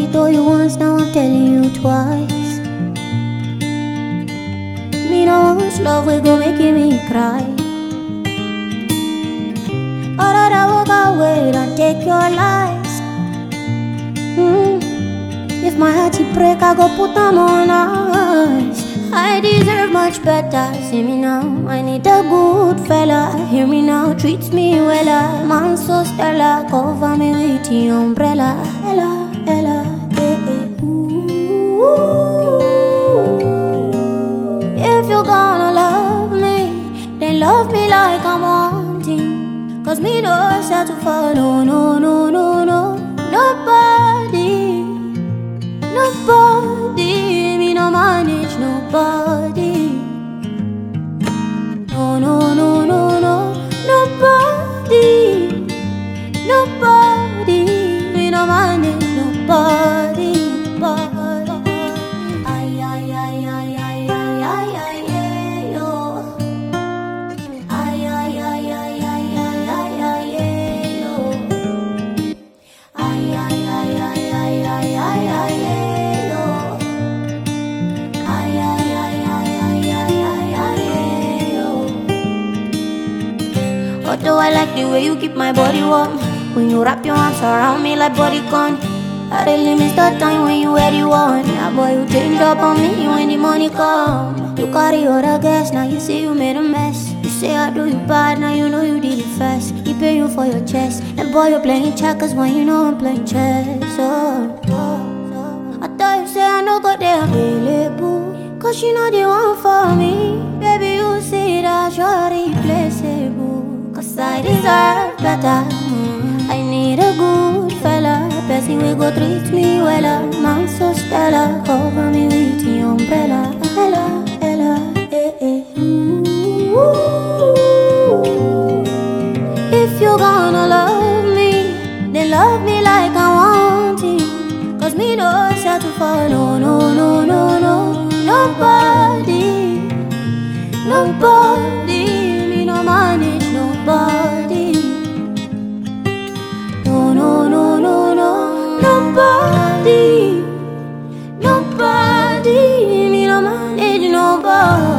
told you once, now I'm telling you twice. Me no want love, we go making me cry. Or that I walk away and take your lies. If my heart to break, I go put them on ice. I deserve much better, see me now. I need a good fella, hear me now, treats me well. Man so stellar, cover me with the umbrella. Ella, Ella, eh, eh. Ooh. If you're gonna love me, then love me like I'm wanting. Cause me no settle for no, no, no, no, no. Nobody, nobody. Me no manage nobody. No, no, no, no, no. Nobody, nobody. Me no manage nobody. Ay, ay, ay, ay, ay, ay, ay, ay, ay, yo. Ay, ay, ay, ay, ay, ay, ay, ay, ay, yo. Ay, ay, ay, ay, ay, ay, ay, ay, ay, yo. Ay, ay, ay, ay, ay, ay, ay, ay, yo. Although I like the way you keep my body warm, when you wrap your arms around me like bodycon. I really miss the time when you were the one. Now boy, you change up on me when the money come. You carry other gas, now you say you made a mess. You say I do you bad, now you know you did it fast. He pay you for your chest, and boy, you're playing checkers when you know I'm playing chess. I thought you say I no go there available, cause you know the one for me. Baby, you see that you're irreplaceable, cause I deserve better. I need a good fella, person we go treat me well. Man so stellar, cover me with the umbrella. Ella, Ella, eh, eh. Ooh. If you're gonna love me, then love me like I want it. Cause me no settle for no, no, no, no, no. Nobody, nobody. Me no manage nobody. No, no, no, no, no. Nobody, nobody. Me no manage nobody.